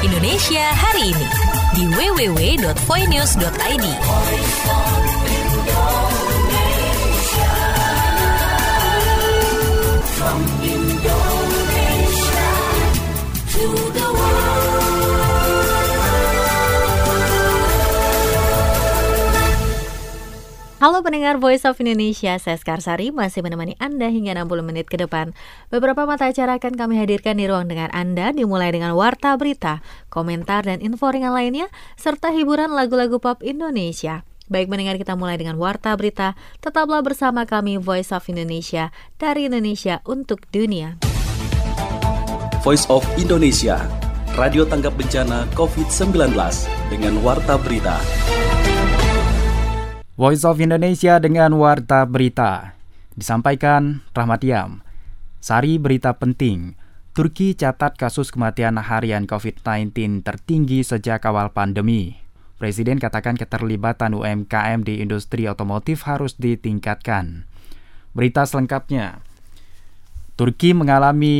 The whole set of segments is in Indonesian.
Indonesia hari ini di www.voinews.id. From Indonesia to the world. Halo pendengar Voice of Indonesia, saya Skarsari masih menemani Anda hingga 60 menit ke depan. Beberapa mata acara akan kami hadirkan di ruang dengar Anda, dimulai dengan warta berita, komentar dan info ringan lainnya, serta hiburan lagu-lagu pop Indonesia. Baik mendengar, kita mulai dengan warta berita. Tetaplah bersama kami Voice of Indonesia, dari Indonesia untuk dunia. Voice of Indonesia, radio tanggap bencana COVID-19 dengan warta berita. Voice of Indonesia dengan warta berita. Disampaikan Rahmatiam. Sari berita penting. Turki catat kasus kematian harian COVID-19 tertinggi sejak awal pandemi. Presiden katakan keterlibatan UMKM di industri otomotif harus ditingkatkan. Berita selengkapnya. Turki mengalami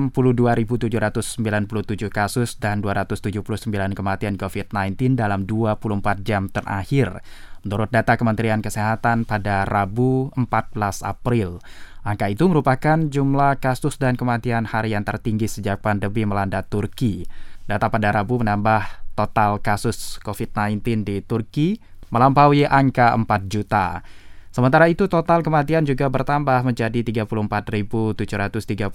62.797 kasus dan 279 kematian COVID-19 dalam 24 jam terakhir. Menurut data Kementerian Kesehatan pada Rabu 14 April, angka itu merupakan jumlah kasus dan kematian harian tertinggi sejak pandemi melanda Turki. Data pada Rabu menambah total kasus COVID-19 di Turki melampaui angka 4 juta. Sementara itu total kematian juga bertambah menjadi 34.737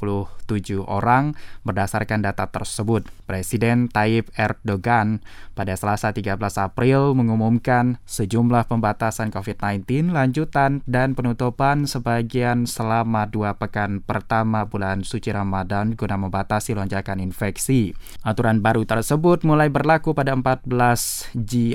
orang berdasarkan data tersebut. Presiden Tayyip Erdogan pada Selasa 13 April mengumumkan sejumlah pembatasan COVID-19 lanjutan dan penutupan sebagian selama 2 pekan pertama bulan suci Ramadan guna membatasi lonjakan infeksi. Aturan baru tersebut mulai berlaku pada 14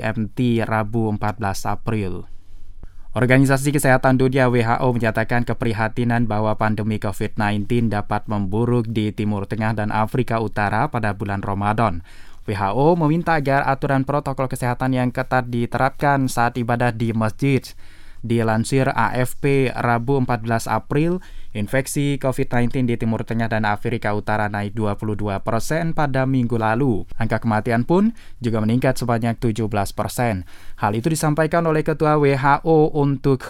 GMT Rabu 14 April. Organisasi Kesehatan Dunia WHO menyatakan keprihatinan bahwa pandemi COVID-19 dapat memburuk di Timur Tengah dan Afrika Utara pada bulan Ramadan. WHO meminta agar aturan protokol kesehatan yang ketat diterapkan saat ibadah di masjid. Dilansir AFP Rabu 14 April, infeksi COVID-19 di Timur Tengah dan Afrika Utara naik 22% pada minggu lalu. Angka kematian pun juga meningkat sebanyak 17%. Hal itu disampaikan oleh Ketua WHO untuk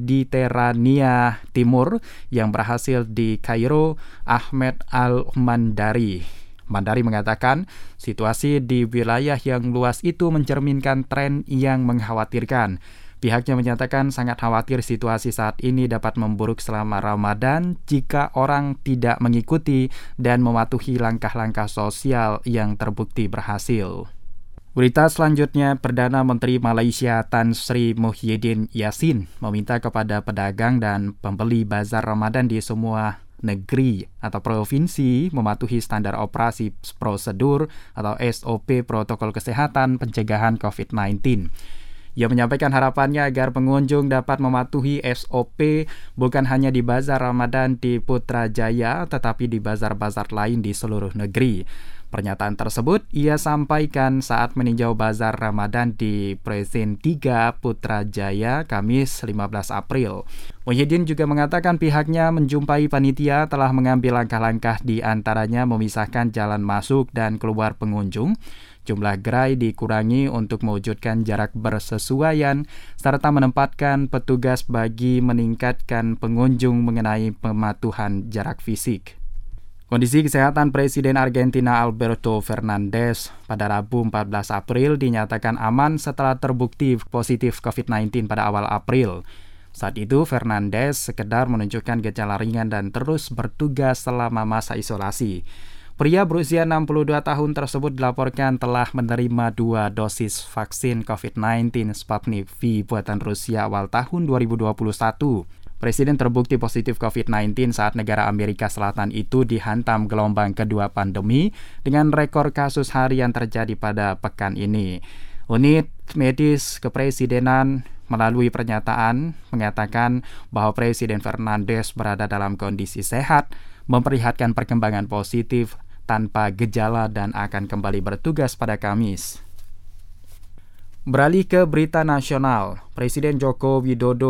Mediterania Timur yang berhasil di Kairo, Ahmed Al-Mandari. Mandari mengatakan, situasi di wilayah yang luas itu mencerminkan tren yang mengkhawatirkan. Pihaknya menyatakan sangat khawatir situasi saat ini dapat memburuk selama Ramadan jika orang tidak mengikuti dan mematuhi langkah-langkah sosial yang terbukti berhasil. Berita selanjutnya, Perdana Menteri Malaysia Tan Sri Muhyiddin Yassin meminta kepada pedagang dan pembeli bazar Ramadan di semua negeri atau provinsi mematuhi standar operasi prosedur atau SOP protokol kesehatan pencegahan COVID-19. Ia menyampaikan harapannya agar pengunjung dapat mematuhi SOP bukan hanya di Bazar Ramadan di Putrajaya, tetapi di bazar-bazar lain di seluruh negeri. Pernyataan tersebut ia sampaikan saat meninjau Bazar Ramadan di Presin 3 Putrajaya, Kamis 15 April. Muhyiddin juga mengatakan pihaknya menjumpai panitia telah mengambil langkah-langkah di antaranya memisahkan jalan masuk dan keluar pengunjung, jumlah gerai dikurangi untuk mewujudkan jarak bersesuaian, serta menempatkan petugas bagi meningkatkan pengunjung mengenai pematuhan jarak fisik. Kondisi kesehatan Presiden Argentina Alberto Fernandez pada Rabu 14 April dinyatakan aman setelah terbukti positif COVID-19 pada awal April. Saat itu, Fernandez sekedar menunjukkan gejala ringan dan terus bertugas selama masa isolasi. Pria berusia 62 tahun tersebut dilaporkan telah menerima 2 dosis vaksin COVID-19 Sputnik V buatan Rusia awal tahun 2021. Presiden terbukti positif COVID-19 saat negara Amerika Selatan itu dihantam gelombang kedua pandemi dengan rekor kasus harian terjadi pada pekan ini. Unit Medis Kepresidenan melalui pernyataan mengatakan bahwa Presiden Fernandez berada dalam kondisi sehat, memperlihatkan perkembangan positif tanpa gejala dan akan kembali bertugas pada Kamis. Beralih ke berita nasional, Presiden Joko Widodo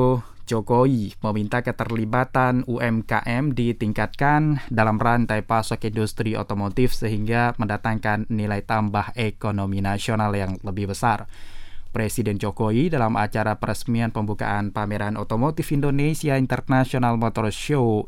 Jokowi meminta keterlibatan UMKM ditingkatkan dalam rantai pasok industri otomotif sehingga mendatangkan nilai tambah ekonomi nasional yang lebih besar. Presiden Jokowi dalam acara peresmian pembukaan pameran otomotif Indonesia International Motor Show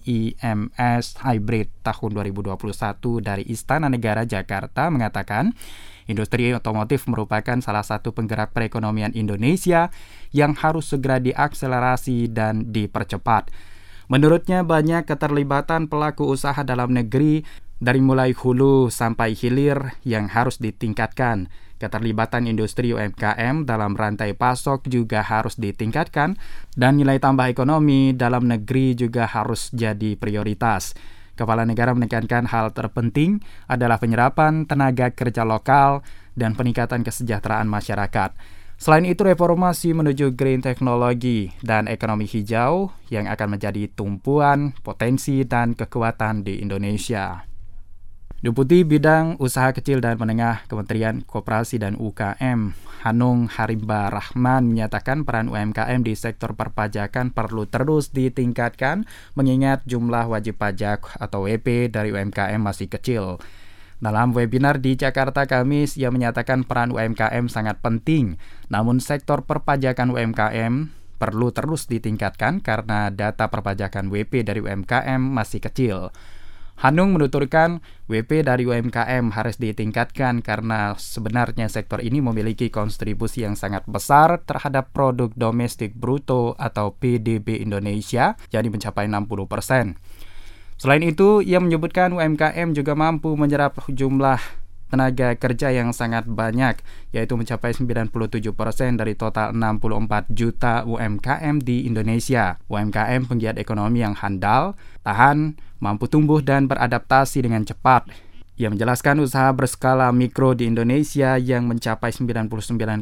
IIMS Hybrid tahun 2021 dari Istana Negara Jakarta mengatakan, industri otomotif merupakan salah satu penggerak perekonomian Indonesia yang harus segera diakselerasi dan dipercepat. Menurutnya, banyak keterlibatan pelaku usaha dalam negeri dari mulai hulu sampai hilir yang harus ditingkatkan. Keterlibatan industri UMKM dalam rantai pasok juga harus ditingkatkan dan nilai tambah ekonomi dalam negeri juga harus jadi prioritas. Kepala negara menekankan hal terpenting adalah penyerapan tenaga kerja lokal dan peningkatan kesejahteraan masyarakat. Selain itu, reformasi menuju green technology dan ekonomi hijau yang akan menjadi tumpuan, potensi, dan kekuatan di Indonesia. Deputi Bidang Usaha Kecil dan Menengah Kementerian Koperasi dan UKM, Hanung Harimba Rahman, menyatakan peran UMKM di sektor perpajakan perlu terus ditingkatkan mengingat jumlah wajib pajak atau WP dari UMKM masih kecil. Dalam webinar di Jakarta Kamis, ia menyatakan peran UMKM sangat penting, namun sektor perpajakan UMKM perlu terus ditingkatkan karena data perpajakan WP dari UMKM masih kecil. Hanung menuturkan WP dari UMKM harus ditingkatkan karena sebenarnya sektor ini memiliki kontribusi yang sangat besar terhadap produk domestik bruto atau PDB Indonesia, yakni mencapai 60%. Selain itu, ia menyebutkan UMKM juga mampu menyerap jumlah tenaga kerja yang sangat banyak, yaitu mencapai 97% dari total 64 juta UMKM di Indonesia. UMKM penggiat ekonomi yang handal, tahan, mampu tumbuh dan beradaptasi dengan cepat. Ia menjelaskan usaha berskala mikro di Indonesia yang mencapai 99,6%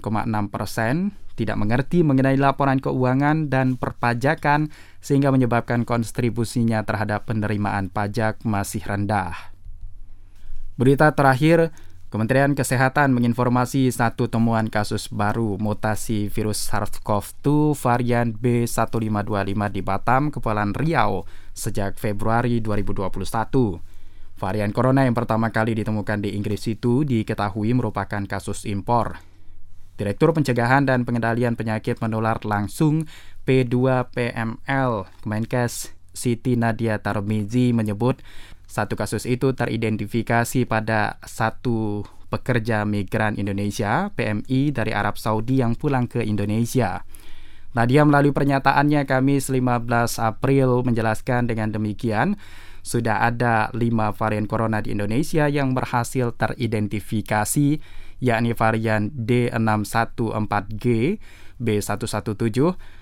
tidak mengerti mengenai laporan keuangan dan perpajakan sehingga menyebabkan kontribusinya terhadap penerimaan pajak masih rendah. Berita terakhir, Kementerian Kesehatan menginformasi satu temuan kasus baru mutasi virus SARS-CoV-2 varian B1525 di Batam, Kepulauan Riau sejak Februari 2021. Varian corona yang pertama kali ditemukan di Inggris itu diketahui merupakan kasus impor. Direktur Pencegahan dan Pengendalian Penyakit Menular Langsung P2PML Kemenkes Siti Nadia Tarmizi menyebut satu kasus itu teridentifikasi pada satu pekerja migran Indonesia PMI dari Arab Saudi yang pulang ke Indonesia. Nadia melalui pernyataannya Kamis 15 April menjelaskan dengan demikian, sudah ada 5 varian corona di Indonesia yang berhasil teridentifikasi, yakni varian D614G, B117,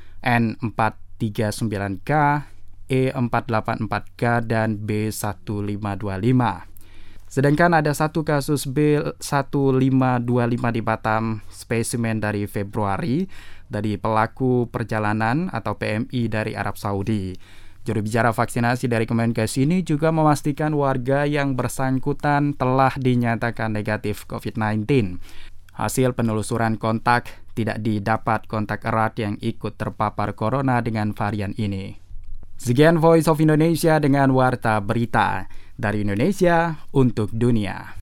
N439K, E484K, dan B1525. Sedangkan ada satu kasus B1525 di Batam, spesimen dari Februari, dari pelaku perjalanan atau PMI dari Arab Saudi. Juru bicara vaksinasi dari Kemenkes ini juga memastikan warga yang bersangkutan telah dinyatakan negatif COVID-19. Hasil penelusuran kontak, tidak didapat kontak erat yang ikut terpapar corona dengan varian ini. Sekian Voice of Indonesia dengan Warta Berita dari Indonesia untuk dunia.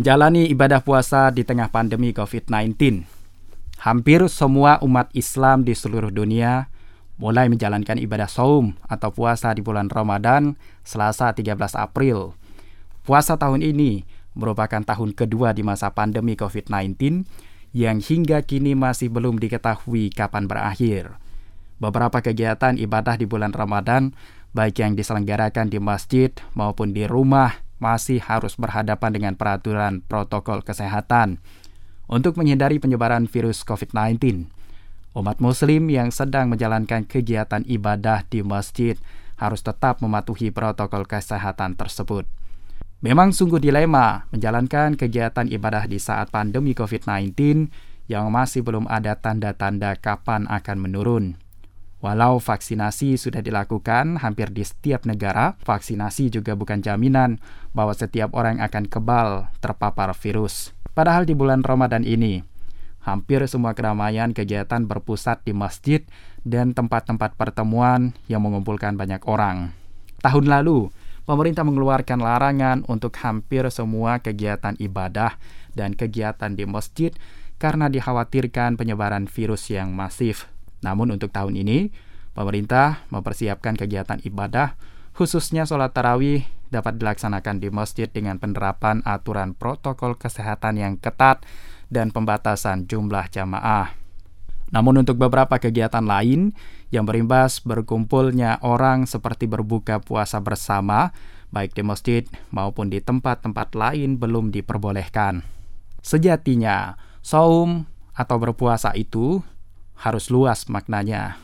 Menjalani ibadah puasa di tengah pandemi COVID-19. Hampir semua umat Islam di seluruh dunia mulai menjalankan ibadah shaum atau puasa di bulan Ramadan Selasa 13 April. Puasa tahun ini merupakan tahun kedua di masa pandemi COVID-19 yang hingga kini masih belum diketahui kapan berakhir. Beberapa kegiatan ibadah di bulan Ramadan, baik yang diselenggarakan di masjid maupun di rumah, masih harus berhadapan dengan peraturan protokol kesehatan untuk menghindari penyebaran virus COVID-19. Umat Muslim yang sedang menjalankan kegiatan ibadah di masjid harus tetap mematuhi protokol kesehatan tersebut. Memang sungguh dilema menjalankan kegiatan ibadah di saat pandemi COVID-19 yang masih belum ada tanda-tanda kapan akan menurun. Walau vaksinasi sudah dilakukan hampir di setiap negara, vaksinasi juga bukan jaminan bahwa setiap orang akan kebal terpapar virus. Padahal di bulan Ramadan ini, hampir semua keramaian kegiatan berpusat di masjid dan tempat-tempat pertemuan yang mengumpulkan banyak orang. Tahun lalu, pemerintah mengeluarkan larangan untuk hampir semua kegiatan ibadah dan kegiatan di masjid karena dikhawatirkan penyebaran virus yang masif. Namun untuk tahun ini, pemerintah mempersiapkan kegiatan ibadah, khususnya sholat tarawih, dapat dilaksanakan di masjid dengan penerapan aturan protokol kesehatan yang ketat dan pembatasan jumlah jamaah. Namun untuk beberapa kegiatan lain yang berimbas berkumpulnya orang seperti berbuka puasa bersama, baik di masjid maupun di tempat-tempat lain belum diperbolehkan. Sejatinya, shaum atau berpuasa itu harus luas maknanya.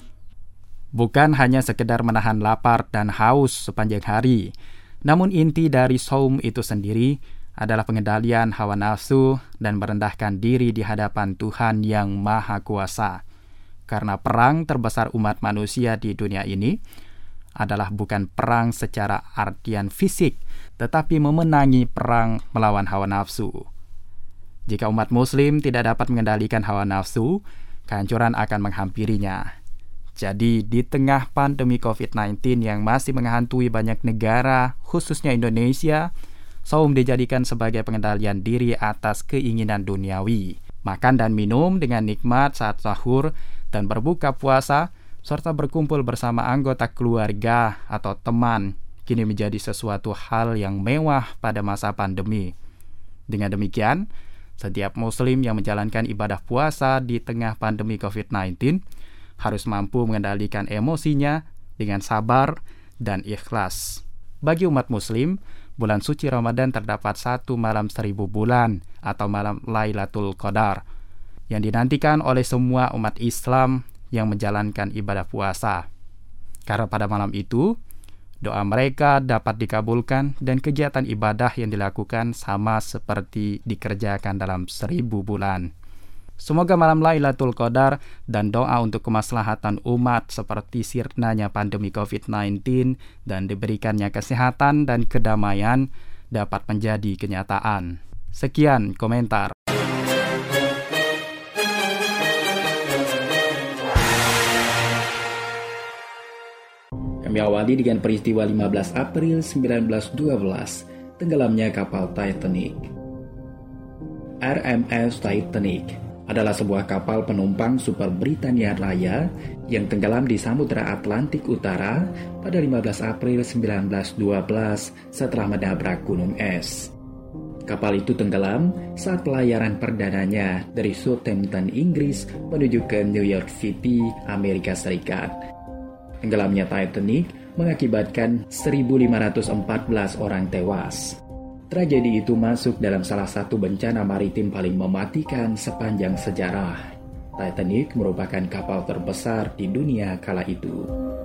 Bukan hanya sekedar menahan lapar dan haus sepanjang hari, namun inti dari shaum itu sendiri adalah pengendalian hawa nafsu dan merendahkan diri di hadapan Tuhan yang Maha Kuasa. Karena perang terbesar umat manusia di dunia ini adalah bukan perang secara artian fisik, tetapi memenangi perang melawan hawa nafsu. Jika umat Muslim tidak dapat mengendalikan hawa nafsu, kehancuran akan menghampirinya. Jadi di tengah pandemi COVID-19 yang masih menghantui banyak negara, khususnya Indonesia, shaum dijadikan sebagai pengendalian diri atas keinginan duniawi. Makan dan minum dengan nikmat saat sahur dan berbuka puasa, serta berkumpul bersama anggota keluarga atau teman, kini menjadi sesuatu hal yang mewah pada masa pandemi. Dengan demikian, setiap Muslim yang menjalankan ibadah puasa di tengah pandemi COVID-19 harus mampu mengendalikan emosinya dengan sabar dan ikhlas. Bagi umat Muslim, bulan suci Ramadan terdapat 1 malam 1000 bulan atau malam Lailatul Qadar yang dinantikan oleh semua umat Islam yang menjalankan ibadah puasa. Karena pada malam itu, doa mereka dapat dikabulkan dan kegiatan ibadah yang dilakukan sama seperti dikerjakan dalam 1000 bulan. Semoga malam Lailatul Qadar dan doa untuk kemaslahatan umat seperti sirnanya pandemi COVID-19 dan diberikannya kesehatan dan kedamaian dapat menjadi kenyataan. Sekian komentar. Kami awali dengan peristiwa 15 April 1912, tenggelamnya kapal Titanic. RMS Titanic adalah sebuah kapal penumpang Super Britania Raya yang tenggelam di Samudra Atlantik Utara pada 15 April 1912 setelah menabrak gunung es. Kapal itu tenggelam saat pelayaran perdananya dari Southampton, Inggris menuju ke New York City, Amerika Serikat. Tenggelamnya Titanic mengakibatkan 1.514 orang tewas. Tragedi itu masuk dalam salah satu bencana maritim paling mematikan sepanjang sejarah. Titanic merupakan kapal terbesar di dunia kala itu.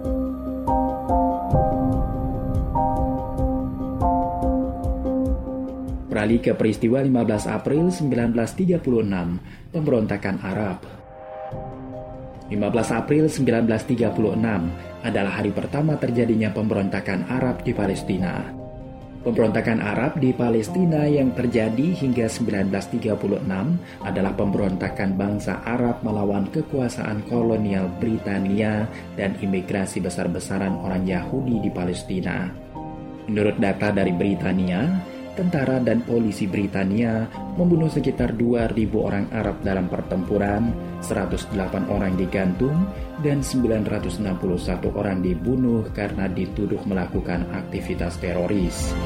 Beralih ke peristiwa 15 April 1936, pemberontakan Arab. 15 April 1936 adalah hari pertama terjadinya pemberontakan Arab di Palestina. Pemberontakan Arab di Palestina yang terjadi hingga 1936 adalah pemberontakan bangsa Arab melawan kekuasaan kolonial Britania dan imigrasi besar-besaran orang Yahudi di Palestina. Menurut data dari Britania, tentara dan polisi Britania membunuh sekitar 2.000 orang Arab dalam pertempuran, 108 orang digantung, dan 961 orang dibunuh karena dituduh melakukan aktivitas teroris.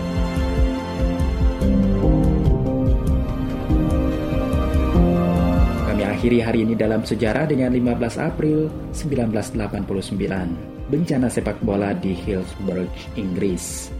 Kami akhiri hari ini dalam sejarah dengan 15 April 1989, bencana sepak bola di Hillsborough, Inggris.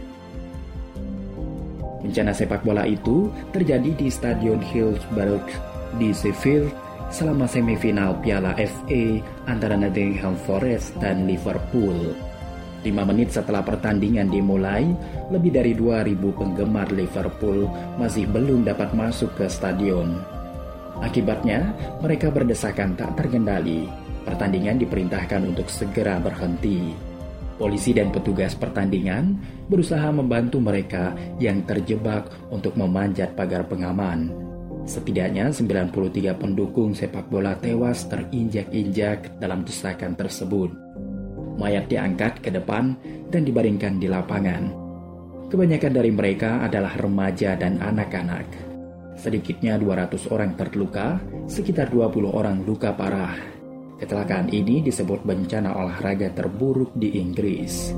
Bencana sepak bola itu terjadi di Stadion Hillsborough di Sheffield selama semifinal Piala FA antara Nottingham Forest dan Liverpool. 5 menit setelah pertandingan dimulai, lebih dari 2.000 penggemar Liverpool masih belum dapat masuk ke stadion. Akibatnya, mereka berdesakan tak terkendali. Pertandingan diperintahkan untuk segera berhenti. Polisi dan petugas pertandingan berusaha membantu mereka yang terjebak untuk memanjat pagar pengaman. Setidaknya 93 pendukung sepak bola tewas terinjak-injak dalam desakan tersebut. Mayat diangkat ke depan dan dibaringkan di lapangan. Kebanyakan dari mereka adalah remaja dan anak-anak. Sedikitnya 200 orang terluka, sekitar 20 orang luka parah. Kecelakaan ini disebut bencana olahraga terburuk di Inggris.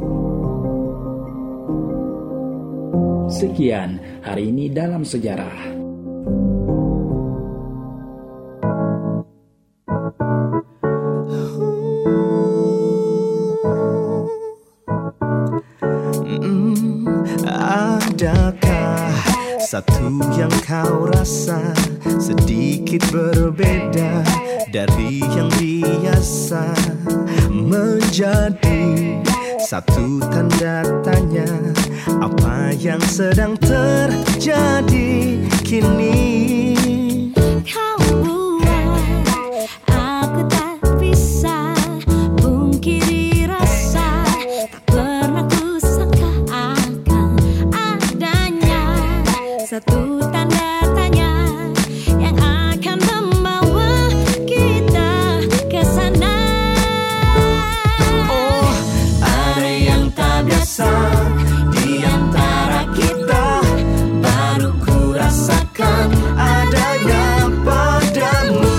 Sekian hari ini dalam sejarah. Adakah satu yang kau rasa sedikit berbeda dari yang biasa, menjadi satu tanda tanya apa yang sedang terjadi kini? Kau buat aku tak bisa pungkiri rasa tak pernah kusangka akan adanya satu tanda tanya yang akan membawa kita ke sana. Oh, ada yang tak biasa di antara kita, baru ku rasakan adanya padamu.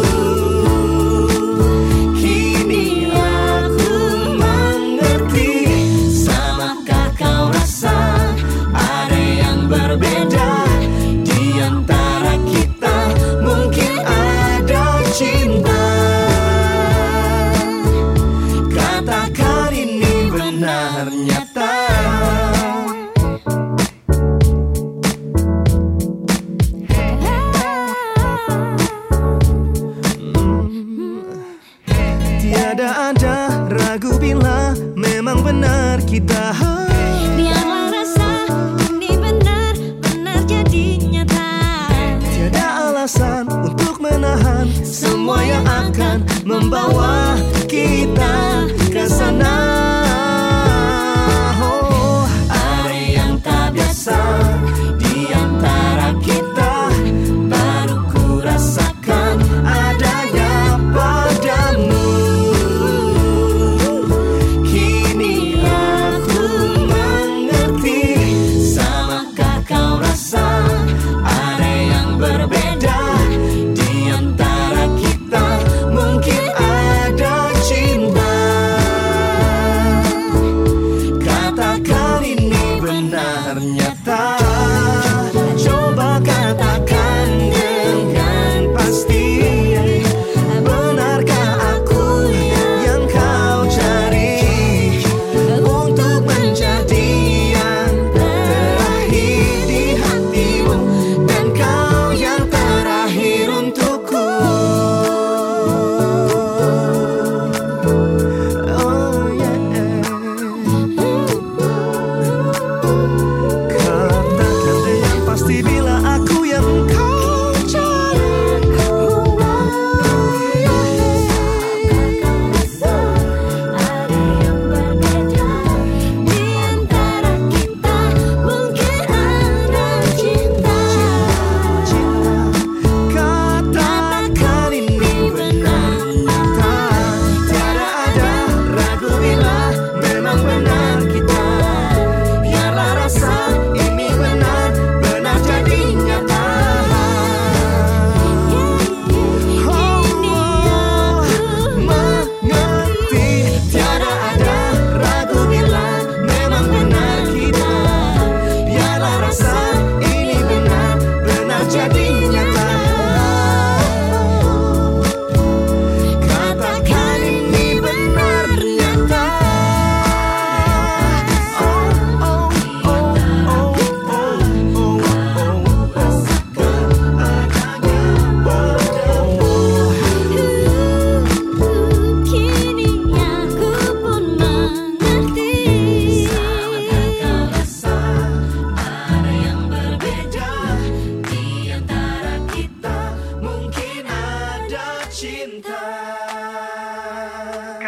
Kini aku mengerti, samakah kau rasa ada yang berbeda di antara kita? Mungkin ada cinta. Katakan ini benar nyata. Tiada ada ragu bila memang benar kita. Biarlah rasa ini benar-benar jadi nyata. Tiada alasan untuk menahan semua yang akan membawa kita ke sana. Oh, ada yang tak biasa di antara kita, baru ku rasakan adanya padamu. Kini aku mengerti, samakah kau rasa ada yang berbeda di antara kita? Mungkin ada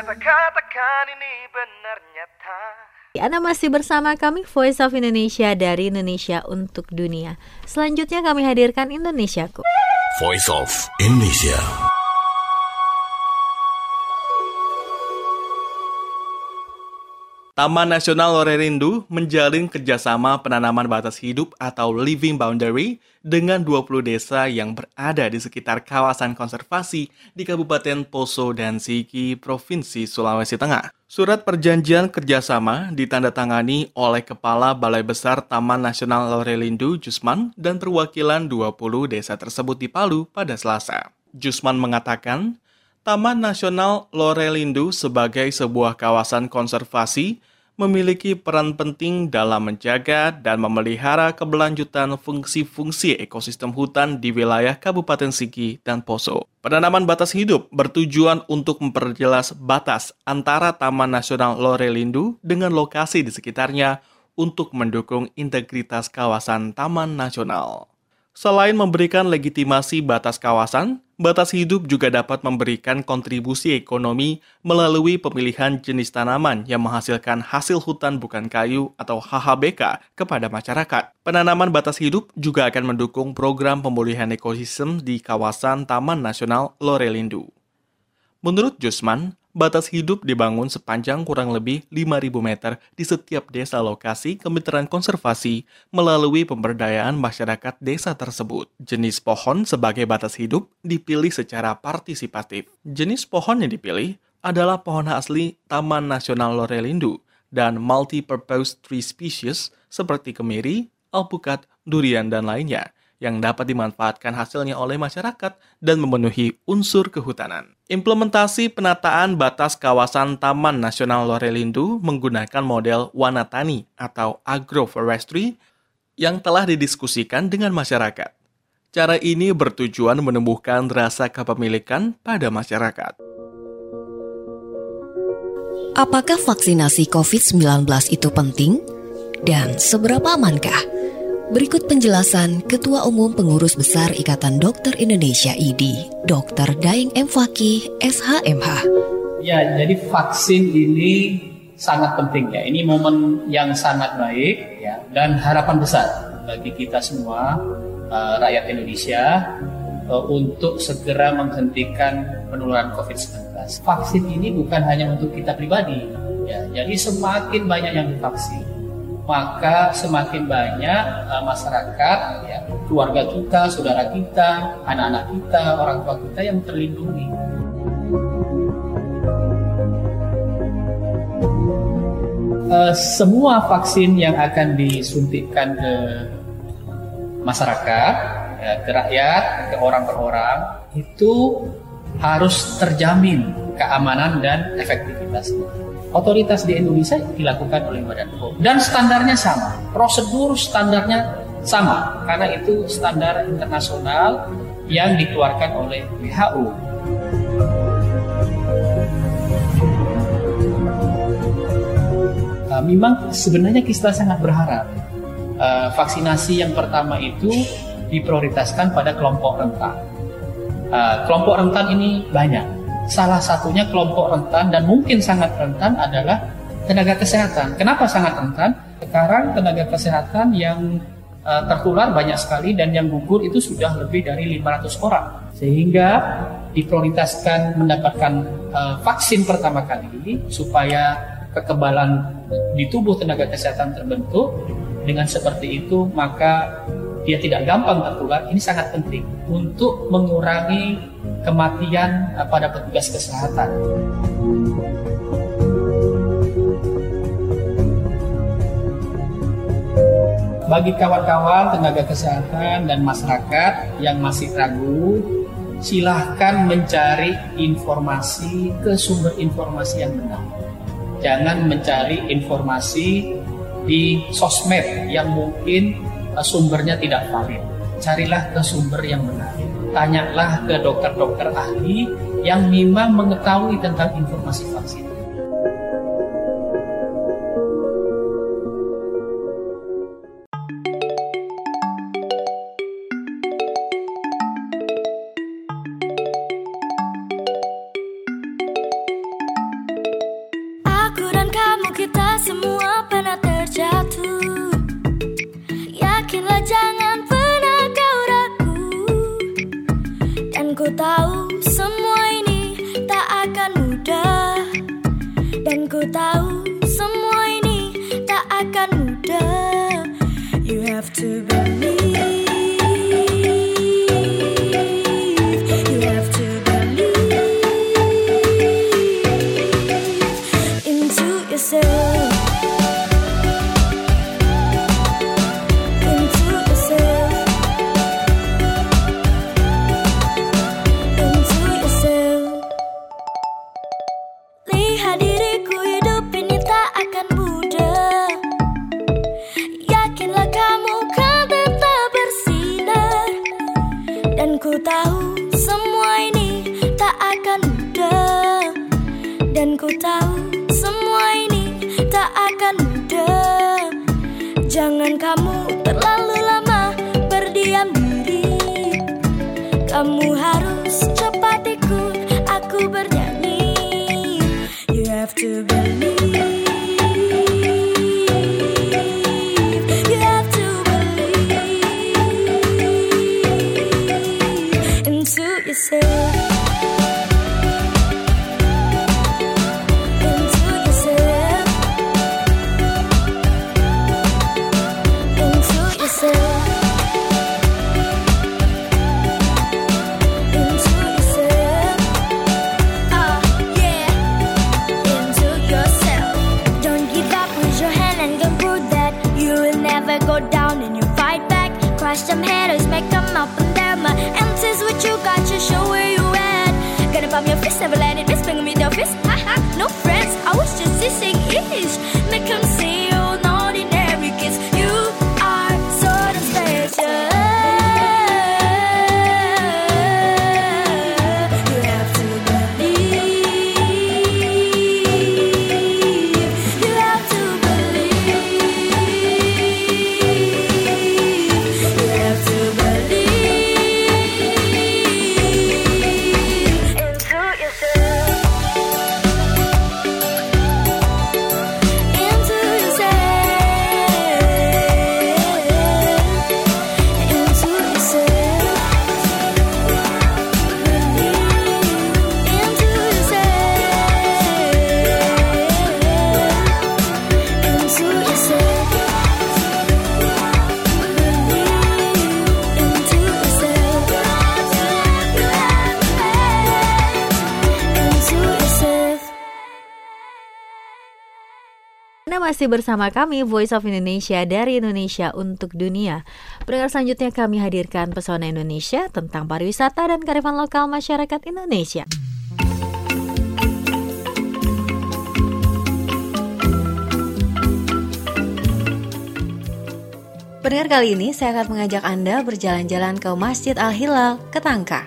Ternyata katakan ini benar nyata. Anda masih bersama kami Voice of Indonesia dari Indonesia untuk dunia. Selanjutnya kami hadirkan Indonesiaku. Voice of Indonesia. Taman Nasional Lorerindu menjalin kerjasama penanaman batas hidup atau living boundary dengan 20 desa yang berada di sekitar kawasan konservasi di Kabupaten Poso dan Sigi, Provinsi Sulawesi Tengah. Surat perjanjian kerjasama ditandatangani oleh Kepala Balai Besar Taman Nasional Lorerindu, Jusman, dan perwakilan 20 desa tersebut di Palu pada Selasa. Jusman mengatakan, Taman Nasional Lorerindu sebagai sebuah kawasan konservasi memiliki peran penting dalam menjaga dan memelihara keberlanjutan fungsi-fungsi ekosistem hutan di wilayah Kabupaten Sigi dan Poso. Penanaman batas hidup bertujuan untuk memperjelas batas antara Taman Nasional Lorerindu dengan lokasi di sekitarnya untuk mendukung integritas kawasan Taman Nasional. Selain memberikan legitimasi batas kawasan, batas hidup juga dapat memberikan kontribusi ekonomi melalui pemilihan jenis tanaman yang menghasilkan hasil hutan bukan kayu atau HHBK kepada masyarakat. Penanaman batas hidup juga akan mendukung program pemulihan ekosistem di kawasan Taman Nasional Lorerindu. Menurut Jusman, batas hidup dibangun sepanjang kurang lebih 5.000 meter di setiap desa lokasi kemitraan konservasi melalui pemberdayaan masyarakat desa tersebut. Jenis pohon sebagai batas hidup dipilih secara partisipatif. Jenis pohon yang dipilih adalah pohon asli Taman Nasional Lorerindu dan multi-purpose tree species seperti kemiri, alpukat, durian, dan lainnya, yang dapat dimanfaatkan hasilnya oleh masyarakat dan memenuhi unsur kehutanan. Implementasi penataan batas kawasan Taman Nasional Lorerindu menggunakan model Wanatani atau agroforestry yang telah didiskusikan dengan masyarakat. Cara ini bertujuan menumbuhkan rasa kepemilikan pada masyarakat. Apakah vaksinasi COVID-19 itu penting? Dan seberapa amankah? Berikut penjelasan Ketua Umum Pengurus Besar Ikatan Dokter Indonesia IDI, Dr. Daeng M. Fakih, SHMH. Ya, jadi vaksin ini sangat penting ya. Ini momen yang sangat baik ya, dan harapan besar bagi kita semua rakyat Indonesia untuk segera menghentikan penularan COVID-19. Vaksin ini bukan hanya untuk kita pribadi ya. Jadi semakin banyak yang divaksin, maka semakin banyak masyarakat, ya, keluarga kita, saudara kita, anak-anak kita, orang tua kita yang terlindungi. Semua vaksin yang akan disuntikkan ke masyarakat, ya, ke rakyat, ke orang per orang, itu harus terjamin keamanan dan efektivitasnya. Otoritas di Indonesia dilakukan oleh Badan POM dan standarnya sama, prosedur standarnya sama karena itu standar internasional yang dikeluarkan oleh WHO. Memang sebenarnya kita sangat berharap vaksinasi yang pertama itu diprioritaskan pada kelompok rentan. Kelompok rentan ini banyak. Salah satunya kelompok rentan dan mungkin sangat rentan adalah tenaga kesehatan. Kenapa sangat rentan? Sekarang tenaga kesehatan yang tertular banyak sekali dan yang gugur itu sudah lebih dari 500 orang. Sehingga diprioritaskan mendapatkan vaksin pertama kali supaya kekebalan di tubuh tenaga kesehatan terbentuk. Dengan seperti itu maka dia tidak gampang tertular. Ini sangat penting untuk mengurangi kematian pada petugas kesehatan. Bagi kawan-kawan tenaga kesehatan dan masyarakat yang masih ragu, silahkan mencari informasi ke sumber informasi yang benar. Jangan mencari informasi di sosmed yang mungkin sumbernya tidak valid. Carilah ke sumber yang benar. Tanyalah ke dokter-dokter ahli yang memang mengetahui tentang informasi vaksin. kita semua pernah terjatuh. Yakinlah jangan pernah kau ragu. Dan ku tahu semua ini tak akan mudah. Dan ku tahu semua ini tak akan mudah. You have to believe. You have to believe into yourself. Into yourself. Into yourself. Lihat diriku, hidup ini tak akan mudah. Yakinlah kamu kan tetap bersinar. Dan ku tahu semua ini tak akan mudah. Dan ku tahu semua ini tak akan mudah. Jangan kamu terlalu lama berdiam diri. Kamu harus cepat ikut aku bernyanyi. You have to believe. You have to believe into yourself. Into yourself. Into yourself. Into yourself. Yeah. Into yourself. Don't give up, raise your hand and don't prove that you will never go down and you fight back. Crush them haters, make them up and down. My answers what you got, you show where you at. Gonna pump your fist, never let it miss, bring me the fist. Haha, no friends, I was just dissing ish. Make them see you're an ordinary kids. You are sort of special. You have to believe. You have to believe. You have to believe into yourself. Into yourself. Into yourself. Into yourself. Into yourself. Anda masih bersama kami Voice of Indonesia dari Indonesia untuk Dunia. Pendengar selanjutnya kami hadirkan Pesona Indonesia tentang pariwisata dan kearifan lokal masyarakat Indonesia. Pendengar, kali ini saya akan mengajak Anda berjalan-jalan ke Masjid Al-Hilal, Ketangka.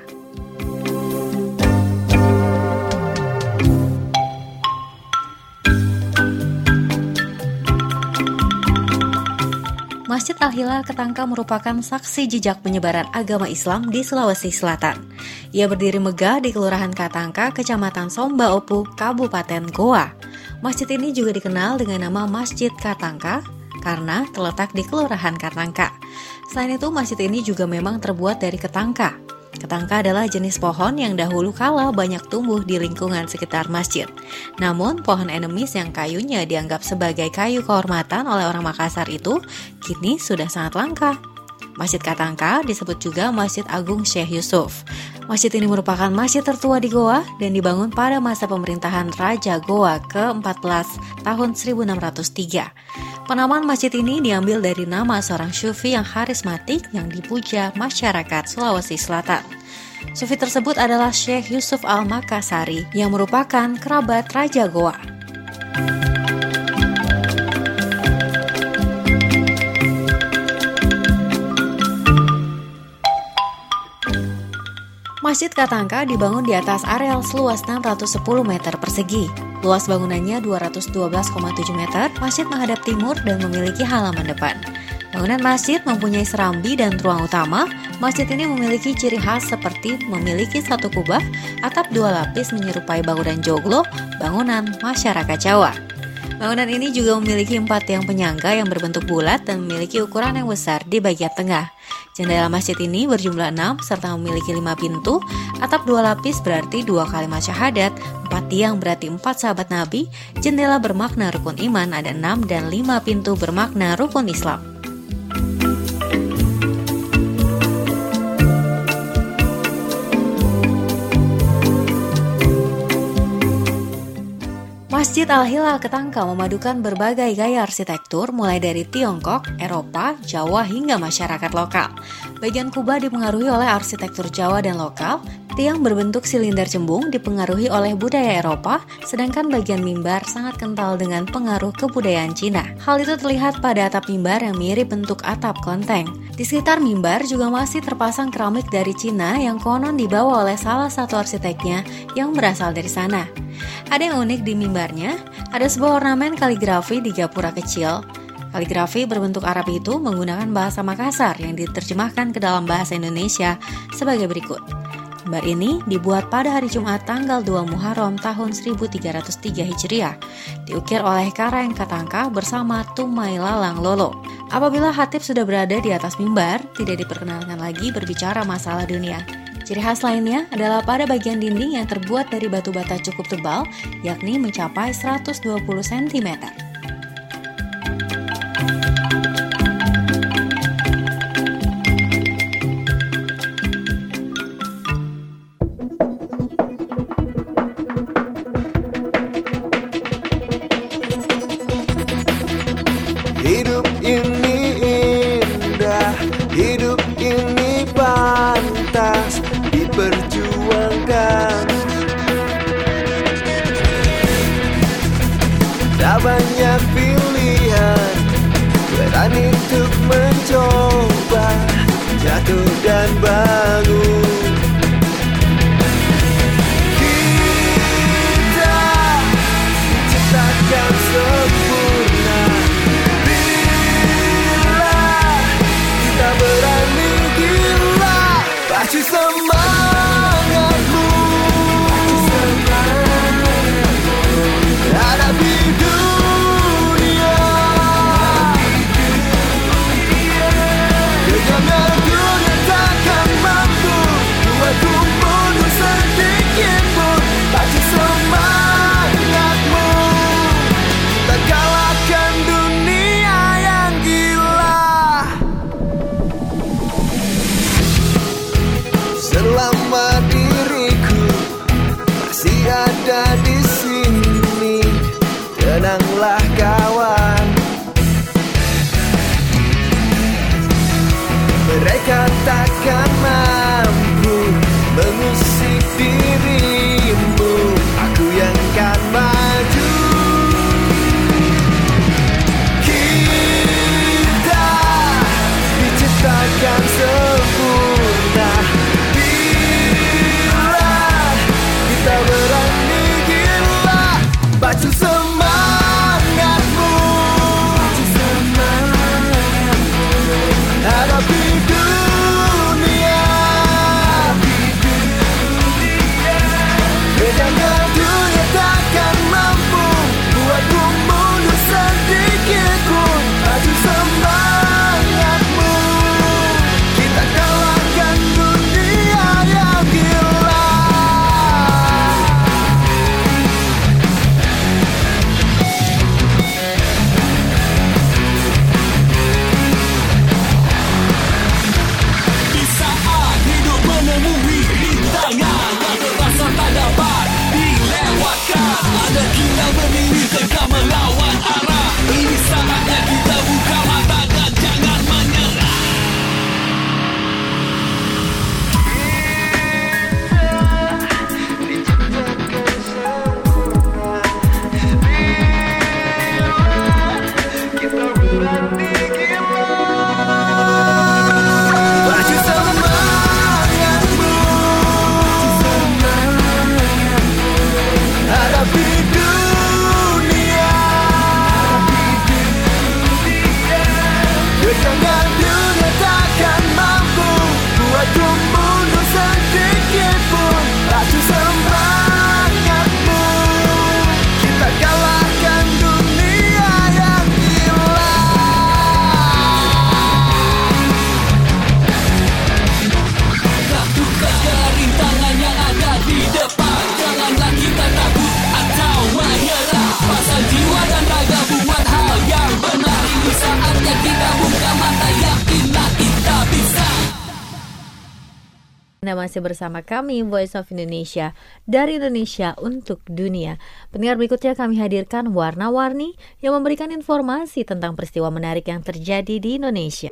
Masjid Al-Hilal Ketangka merupakan saksi jejak penyebaran agama Islam di Sulawesi Selatan. Ia berdiri megah di Kelurahan Katangka, Kecamatan Sombaopu, Kabupaten Goa. Masjid ini juga dikenal dengan nama Masjid Katangka karena terletak di Kelurahan Katangka. Selain itu, masjid ini juga memang terbuat dari ketangka. Ketangka adalah jenis pohon yang dahulu kala banyak tumbuh di lingkungan sekitar masjid. Namun, pohon endemis yang kayunya dianggap sebagai kayu kehormatan oleh orang Makassar itu kini sudah sangat langka. Masjid Katangka disebut juga Masjid Agung Syekh Yusuf. Masjid ini merupakan masjid tertua di Goa dan dibangun pada masa pemerintahan Raja Goa ke-14 tahun 1603. Penamaan masjid ini diambil dari nama seorang sufi yang karismatik yang dipuja masyarakat Sulawesi Selatan. Sufi tersebut adalah Syekh Yusuf Al-Makassari yang merupakan kerabat Raja Goa. Masjid Katangka dibangun di atas areal seluas 610 meter persegi. Luas bangunannya 212,7 meter, masjid menghadap timur dan memiliki halaman depan. Bangunan masjid mempunyai serambi dan ruang utama. Masjid ini memiliki ciri khas seperti memiliki satu kubah, atap dua lapis menyerupai bangunan joglo, bangunan masyarakat Jawa. Bangunan ini juga memiliki 4 tiang penyangga yang berbentuk bulat dan memiliki ukuran yang besar di bagian tengah. Jendela masjid ini berjumlah 6 serta memiliki 5 pintu, atap 2 lapis berarti 2 kalimat syahadat, 4 tiang berarti 4 sahabat Nabi, jendela bermakna rukun iman ada 6 dan 5 pintu bermakna rukun Islam. Masjid Al-Hilal Ketangka memadukan berbagai gaya arsitektur mulai dari Tiongkok, Eropa, Jawa hingga masyarakat lokal. Bagian kubah dipengaruhi oleh arsitektur Jawa dan lokal, tiang berbentuk silinder cembung dipengaruhi oleh budaya Eropa, sedangkan bagian mimbar sangat kental dengan pengaruh kebudayaan Cina. Hal itu terlihat pada atap mimbar yang mirip bentuk atap kelenteng. Di sekitar mimbar juga masih terpasang keramik dari Cina yang konon dibawa oleh salah satu arsiteknya yang berasal dari sana. Ada yang unik di mimbarnya, ada sebuah ornamen kaligrafi di gapura kecil. Kaligrafi berbentuk Arab itu menggunakan bahasa Makassar yang diterjemahkan ke dalam bahasa Indonesia sebagai berikut. Mimbar ini dibuat pada hari Jumat tanggal 2 Muharram tahun 1303 Hijriah, diukir oleh Karang Katangka bersama Tumai Lalang Lolo. Apabila khatib sudah berada di atas mimbar, tidak diperkenankan lagi berbicara masalah dunia. Ciri khas lainnya adalah pada bagian dinding yang terbuat dari batu bata cukup tebal, yakni mencapai 120 cm. Hidup ini indah, hidup ini pantas diperjuangkan. Tak banyak pilihan, berani untuk mencoba, jatuh dan bangun. Kita ciptakan sempurna bila kita berani gila. Pacu semangatmu, hadapi dunia. Kenyangnya dunia takkan mampu Anda masih bersama kami, Voice of Indonesia, dari Indonesia untuk dunia. Pendengar, berikutnya kami hadirkan Warna-Warni yang memberikan informasi tentang peristiwa menarik yang terjadi di Indonesia.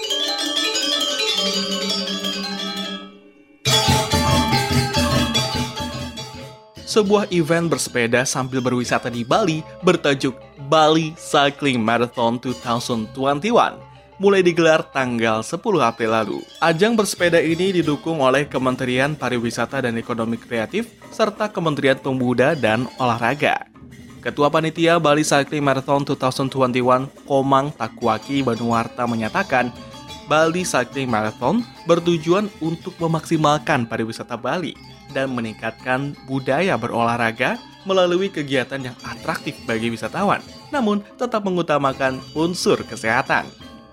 Sebuah event bersepeda sambil berwisata di Bali bertajuk Bali Cycling Marathon 2021 mulai digelar tanggal 10 April lalu. Ajang bersepeda ini didukung oleh Kementerian Pariwisata dan Ekonomi Kreatif serta Kementerian Pemuda dan Olahraga. Ketua Panitia Bali Cycling Marathon 2021 Komang Takuaki Banuwarta menyatakan Bali Cycling Marathon bertujuan untuk memaksimalkan pariwisata Bali dan meningkatkan budaya berolahraga melalui kegiatan yang atraktif bagi wisatawan, namun tetap mengutamakan unsur kesehatan.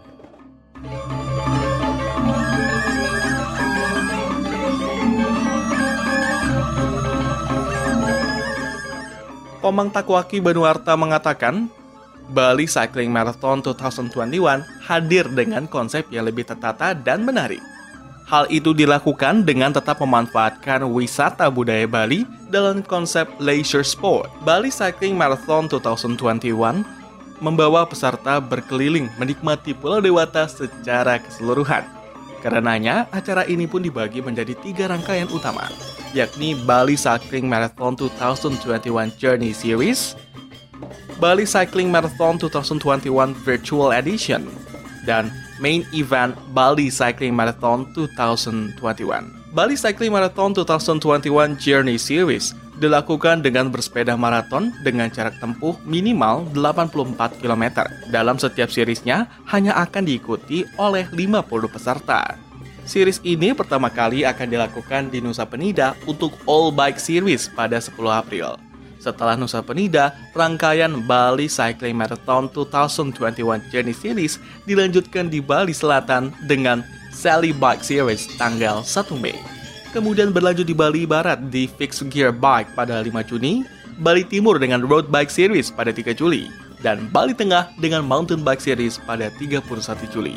Komang Takuaki Banuwarta mengatakan, Bali Cycling Marathon 2021 hadir dengan konsep yang lebih tertata dan menarik. Hal itu dilakukan dengan tetap memanfaatkan wisata budaya Bali dalam konsep leisure sport. Bali Cycling Marathon 2021 membawa peserta berkeliling menikmati Pulau Dewata secara keseluruhan. Karenanya, acara ini pun dibagi menjadi 3 rangkaian utama, yakni Bali Cycling Marathon 2021 Journey Series, Bali Cycling Marathon 2021 Virtual Edition, dan Main Event Bali Cycling Marathon 2021. Bali Cycling Marathon 2021 Journey Series dilakukan dengan bersepeda maraton dengan jarak tempuh minimal 84 km. Dalam setiap seriesnya hanya akan diikuti oleh 50 peserta. Series ini pertama kali akan dilakukan di Nusa Penida untuk All Bike Series pada 10 April. Setelah Nusa Penida, rangkaian Bali Cycling Marathon 2021 Journey Series dilanjutkan di Bali Selatan dengan Sally Bike Series tanggal 1 Mei. Kemudian berlanjut di Bali Barat di Fixed Gear Bike pada 5 Juni, Bali Timur dengan Road Bike Series pada 3 Juli, dan Bali Tengah dengan Mountain Bike Series pada 31 Juli.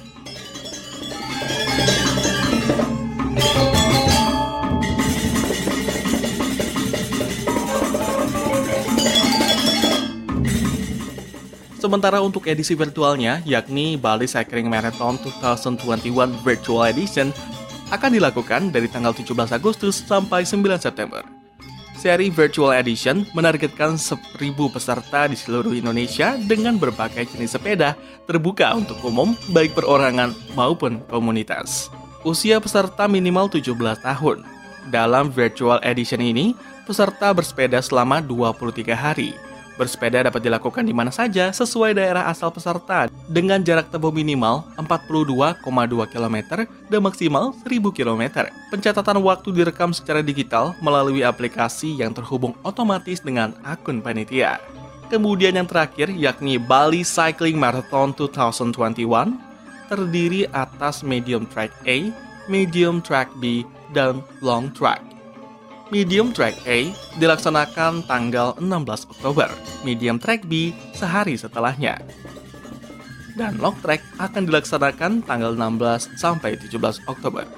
Sementara untuk edisi virtualnya, yakni Bali Cycling Marathon 2021 Virtual Edition, akan dilakukan dari tanggal 17 Agustus sampai 9 September. Seri Virtual Edition menargetkan 1.000 peserta di seluruh Indonesia dengan berbagai jenis sepeda terbuka untuk umum, baik perorangan maupun komunitas. Usia peserta minimal 17 tahun. Dalam Virtual Edition ini, peserta bersepeda selama 23 hari. Bersepeda dapat dilakukan di mana saja sesuai daerah asal peserta dengan jarak tempuh minimal 42,2 km dan maksimal 1.000 km. Pencatatan waktu direkam secara digital melalui aplikasi yang terhubung otomatis dengan akun panitia. Kemudian yang terakhir yakni Bali Cycling Marathon 2021 terdiri atas Medium Track A, Medium Track B, dan Long Track. Medium Track A dilaksanakan tanggal 16 Oktober, Medium Track B sehari setelahnya. Dan Long Track akan dilaksanakan tanggal 16 sampai 17 Oktober.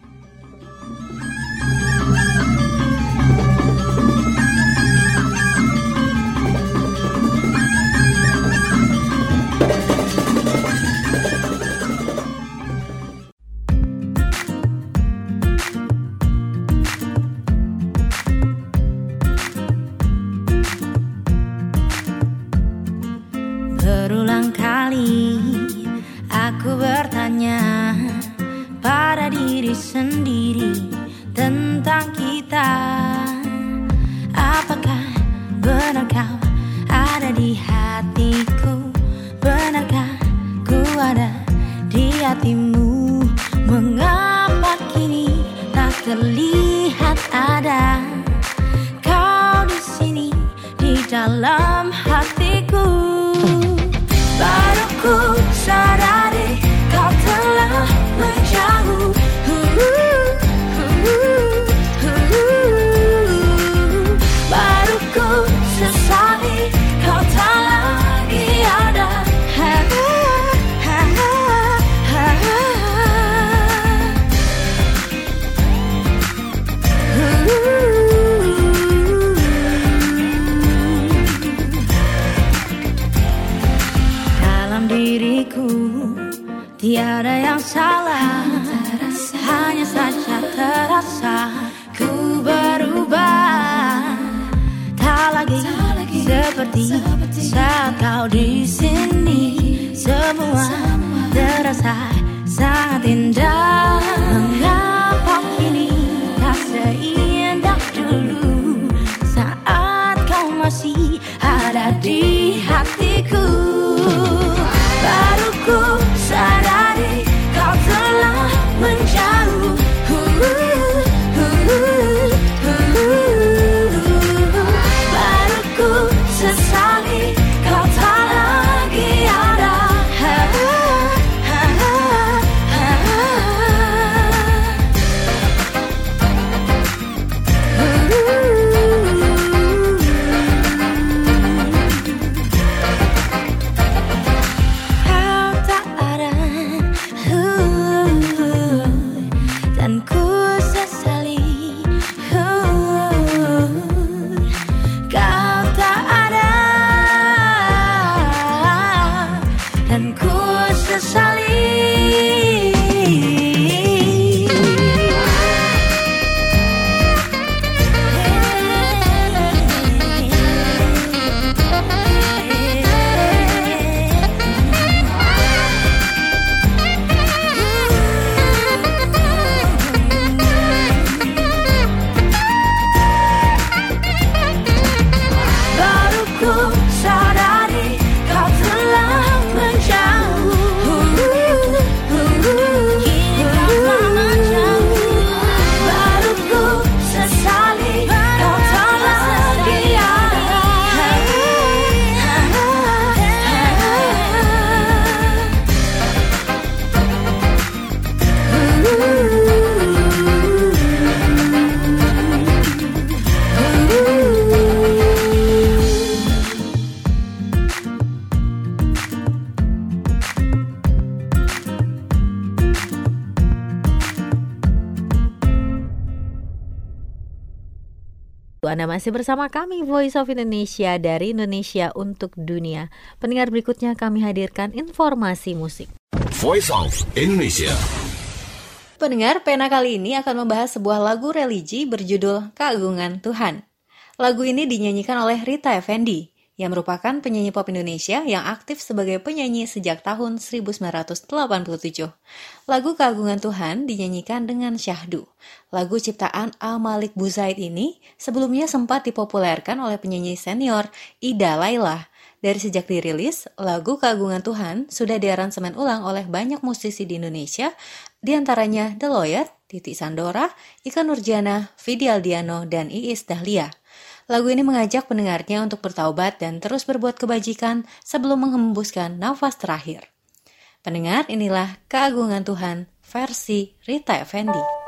Berulang kali aku bertanya pada diri sendiri tentang kita. Apakah benar kau ada di hatiku? Benarkah ku ada di hatimu? Mengapa kini tak terlihat ada kau di sini di dalam hatiku? Baru ku sadari kau telah menjauh. Baru ku sesali kau tak lagi ada. tiada yang salah, hanya saja terasa ku berubah. Tak lagi seperti saat kau di sini. Semua terasa sangat indah. Mengapa kini tak seindah dulu saat kau masih ada di hatiku? Baru ku sadari kau telah menjauh. Baru ku sesali kau tak lagi ada. Anda masih bersama kami Voice of Indonesia dari Indonesia untuk Dunia. Pendengar, berikutnya kami hadirkan informasi musik. Voice of Indonesia. Pendengar, pena kali ini akan membahas sebuah lagu religi berjudul Keagungan Tuhan. Lagu ini dinyanyikan oleh Rita Effendy, yang merupakan penyanyi pop Indonesia yang aktif sebagai penyanyi sejak tahun 1987. Lagu Keagungan Tuhan dinyanyikan dengan syahdu. Lagu ciptaan A. Malik Buzaid ini sebelumnya sempat dipopulerkan oleh penyanyi senior Ida Laila. Dari sejak dirilis, lagu Keagungan Tuhan sudah diaransemen ulang oleh banyak musisi di Indonesia, diantaranya The Lawyer, Titi Sandora, Ika Nurjana, Vidi Aldiano, dan Iis Dahlia. Lagu ini mengajak pendengarnya untuk bertaubat dan terus berbuat kebajikan sebelum menghembuskan nafas terakhir. Pendengar, inilah Keagungan Tuhan versi Rita Effendy.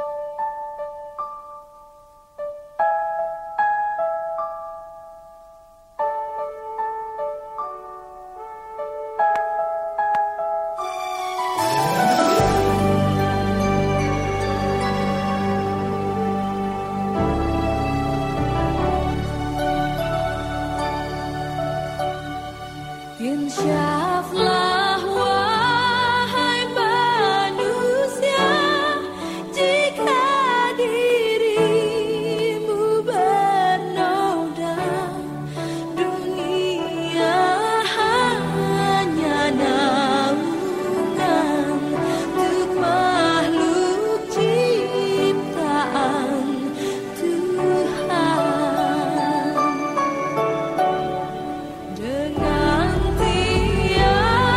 Insyaflah wahai manusia, jika dirimu bernoda, dunia hanya naungan untuk makhluk ciptaan Tuhan. Dengan tiada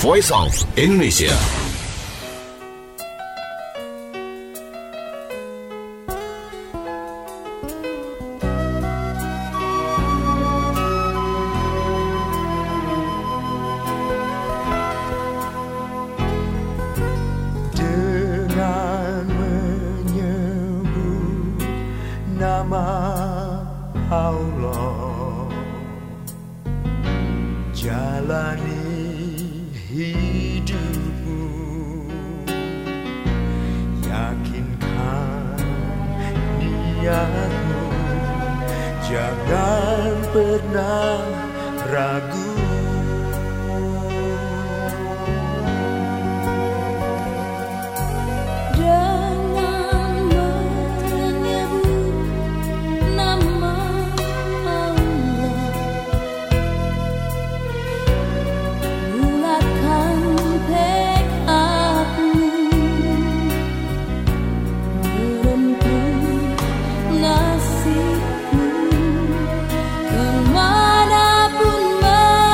Voice of Indonesia. Dengan menyebut nama Allah, jalani hidupmu, yakinkan niatmu, jangan pernah ragu. Kemanapun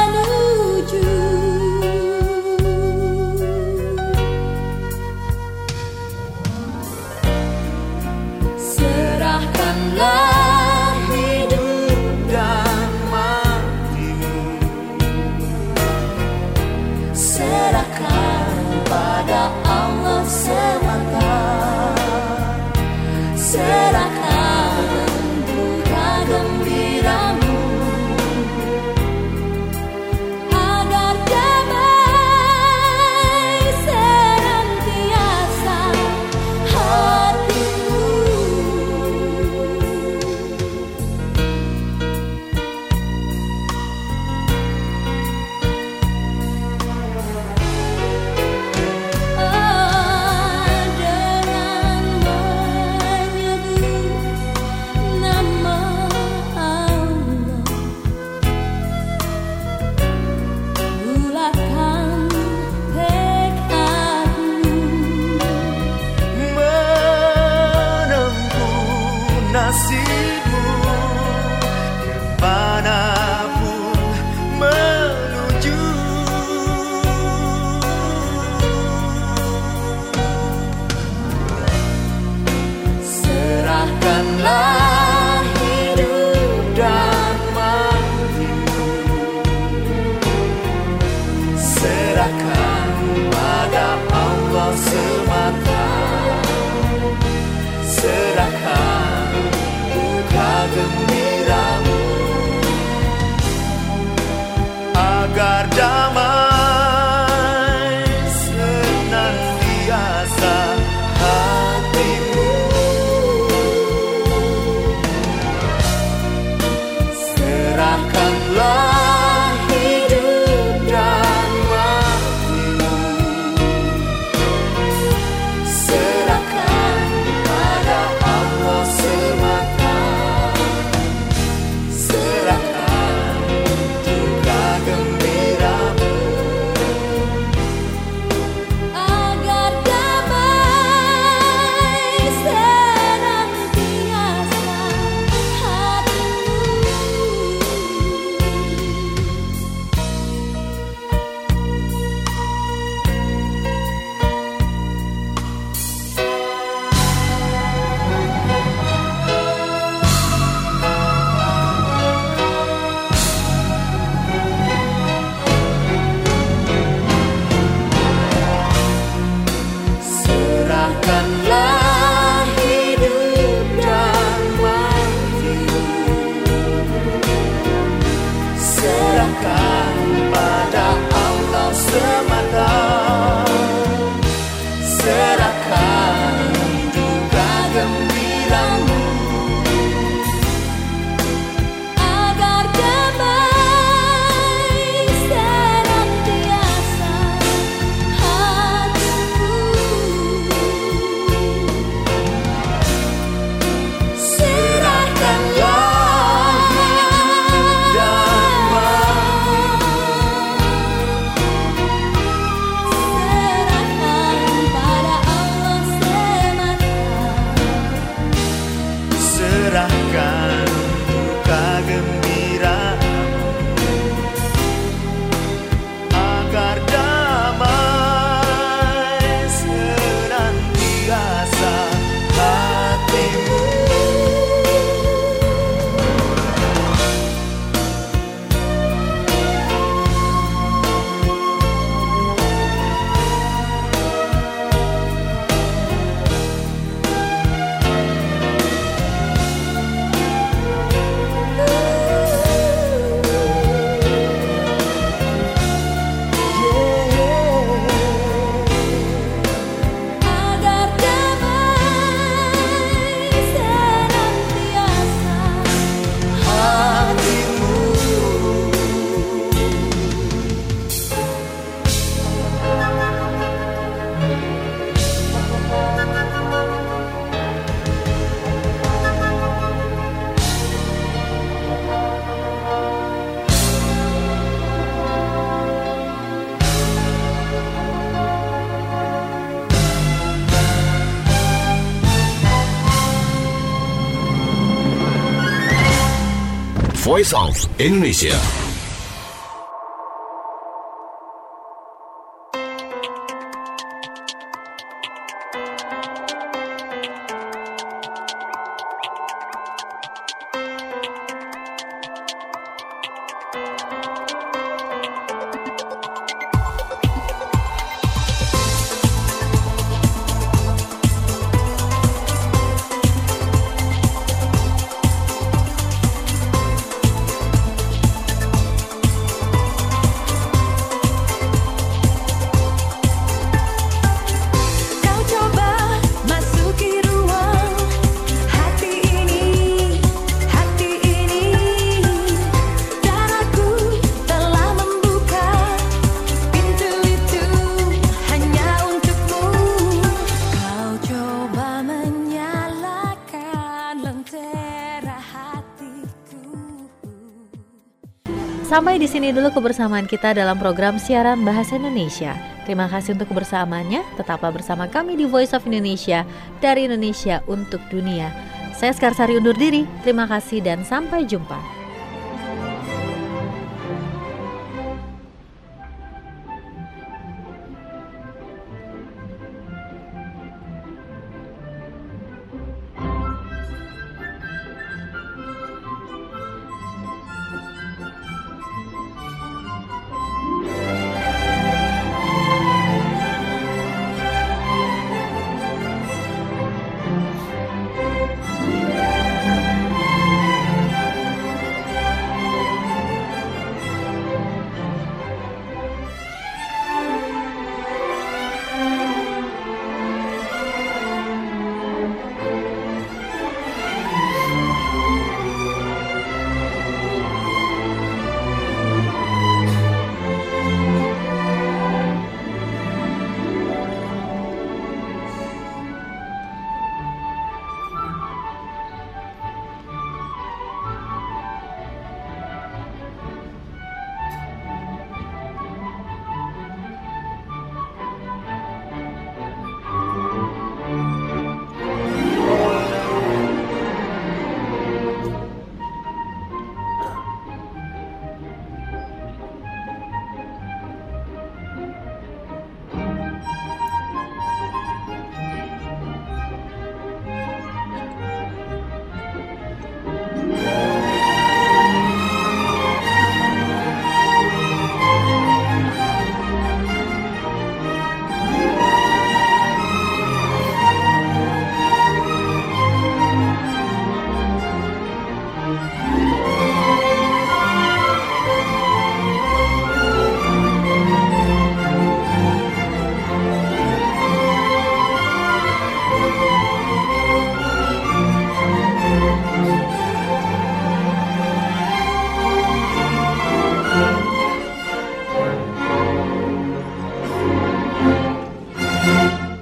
Voice of Indonesia. Sampai di sini dulu kebersamaan kita dalam program siaran Bahasa Indonesia. Terima kasih untuk kebersamaannya. Tetaplah bersama kami di Voice of Indonesia, dari Indonesia untuk dunia. Saya Skarsari undur diri. Terima kasih dan sampai jumpa.